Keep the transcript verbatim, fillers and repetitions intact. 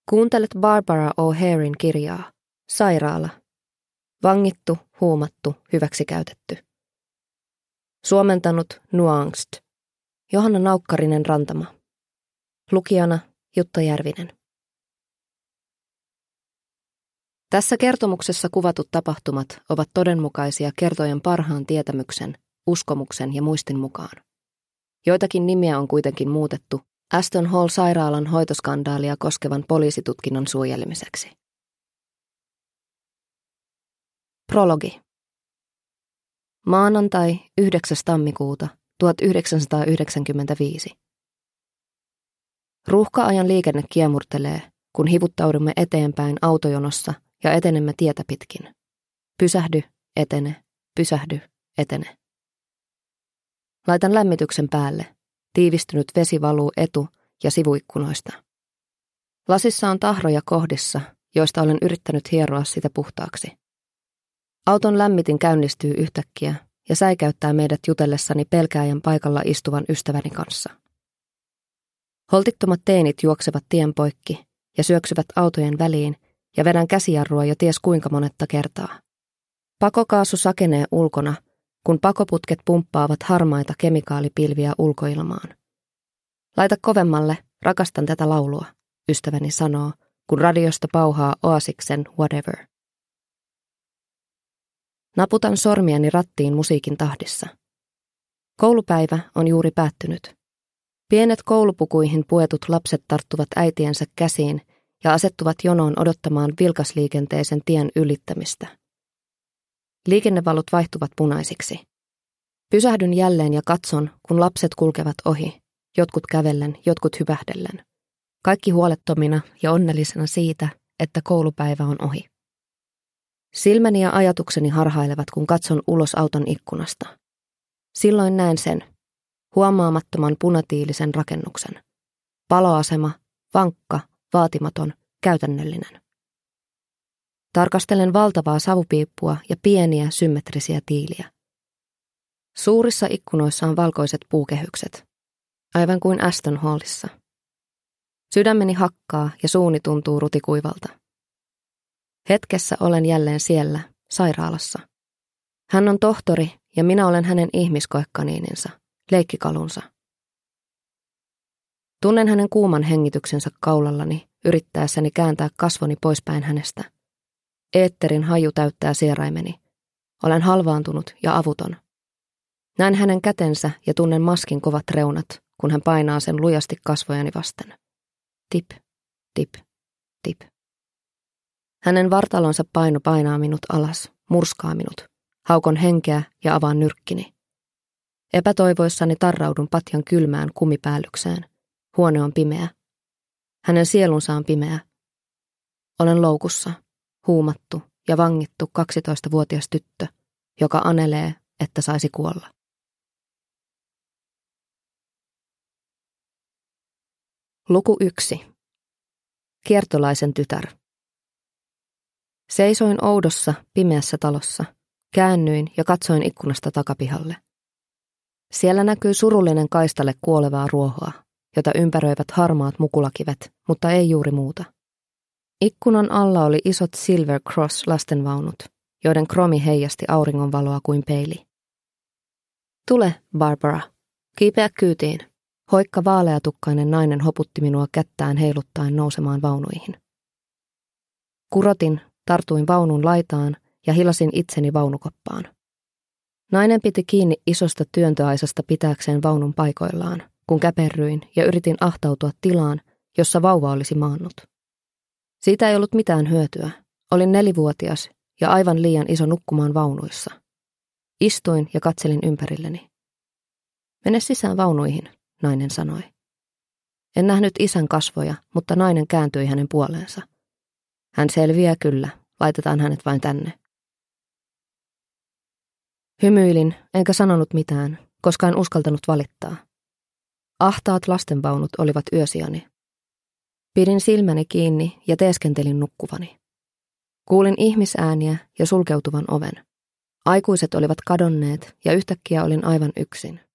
Kuuntelet Barbara O'Harein kirjaa Sairaala. Vangittu, huumattu, hyväksikäytetty. Suomentanut Nuanced. Johanna Naukkarinen-Rantama. Lukijana Jutta Järvinen. Tässä kertomuksessa kuvatut tapahtumat ovat todenmukaisia kertojen parhaan tietämyksen, uskomuksen ja muistin mukaan. Joitakin nimiä on kuitenkin muutettu Aston Hall-sairaalan hoitoskandaalia koskevan poliisitutkinnon suojelemiseksi. Prologi. Maanantai yhdeksäs tammikuuta tuhatyhdeksänsataayhdeksänkymmentäviisi. Ruuhka-ajan liikenne kiemurtelee, kun hivuttaudumme eteenpäin autojonossa ja etenemme tietä pitkin. Pysähdy, etene, pysähdy, etene. Laitan lämmityksen päälle. Tiivistynyt vesi valuu etu- ja sivuikkunoista. Lasissa on tahroja kohdissa, joista olen yrittänyt hieroa sitä puhtaaksi. Auton lämmitin käynnistyy yhtäkkiä ja säikäyttää meidät jutellessani pelkääjän paikalla istuvan ystäväni kanssa. Holtittomat teinit juoksevat tien poikki ja syöksyvät autojen väliin ja vedän käsijarrua jo ties kuinka monetta kertaa. Pakokaasu sakenee ulkona, kun pakoputket pumppaavat harmaita kemikaalipilviä ulkoilmaan. Laita kovemmalle, rakastan tätä laulua, ystäväni sanoo, kun radiosta pauhaa Oasiksen Whatever. Naputan sormiani rattiin musiikin tahdissa. Koulupäivä on juuri päättynyt. Pienet koulupukuihin puetut lapset tarttuvat äitiensä käsiin ja asettuvat jonoon odottamaan vilkasliikenteisen tien ylittämistä. Liikennevalot vaihtuvat punaisiksi. Pysähdyn jälleen ja katson, kun lapset kulkevat ohi, jotkut kävellen, jotkut hypähdellen. Kaikki huolettomina ja onnellisena siitä, että koulupäivä on ohi. Silmäni ja ajatukseni harhailevat, kun katson ulos auton ikkunasta. Silloin näen sen, huomaamattoman punatiilisen rakennuksen. Paloasema, vankka, vaatimaton, käytännöllinen. Tarkastelen valtavaa savupiippua ja pieniä symmetrisiä tiiliä. Suurissa ikkunoissa on valkoiset puukehykset, aivan kuin Aston Hallissa. Sydämeni hakkaa ja suuni tuntuu rutikuivalta. Hetkessä olen jälleen siellä, sairaalassa. Hän on tohtori ja minä olen hänen ihmiskoekaniininsa, leikkikalunsa. Tunnen hänen kuuman hengityksensä kaulallani, yrittäessäni kääntää kasvoni poispäin hänestä. Eetterin haju täyttää sieraimeni. Olen halvaantunut ja avuton. Näen hänen kätensä ja tunnen maskin kovat reunat, kun hän painaa sen lujasti kasvojani vasten. Tip, tip, tip. Hänen vartalonsa paino painaa minut alas, murskaa minut. Haukon henkeä ja avaan nyrkkini. Epätoivoissani tarraudun patjan kylmään kumipäällykseen. Huone on pimeä. Hänen sielunsa on pimeä. Olen loukussa, huumattu ja vangittu kaksitoistavuotias tyttö, joka anelee, että saisi kuolla. Luku yksi. Kiertolaisen tytär. Seisoin oudossa, pimeässä talossa. Käännyin ja katsoin ikkunasta takapihalle. Siellä näkyy surullinen kaistale kuolevaa ruohoa, jota ympäröivät harmaat mukulakivet, mutta ei juuri muuta. Ikkunan alla oli isot Silver Cross lastenvaunut, joiden kromi heijasti auringonvaloa kuin peili. Tule, Barbara. Kiipeä kyytiin. Hoikka vaaleatukkainen nainen hoputti minua kättään heiluttaen nousemaan vaunuihin. Kurotin, tartuin vaunun laitaan ja hilasin itseni vaunukoppaan. Nainen piti kiinni isosta työntöaisasta pitääkseen vaunun paikoillaan, kun käperryin ja yritin ahtautua tilaan, jossa vauva olisi maannut. Siitä ei ollut mitään hyötyä. Olin nelivuotias ja aivan liian iso nukkumaan vaunuissa. Istuin ja katselin ympärilleni. Mene sisään vaunuihin, nainen sanoi. En nähnyt isän kasvoja, mutta nainen kääntyi hänen puoleensa. Hän selviää kyllä, laitetaan hänet vain tänne. Hymyilin, enkä sanonut mitään, koska en uskaltanut valittaa. Ahtaat lastenvaunut olivat yösiani. Pidin silmäni kiinni ja teeskentelin nukkuvani. Kuulin ihmisääniä ja sulkeutuvan oven. Aikuiset olivat kadonneet ja yhtäkkiä olin aivan yksin.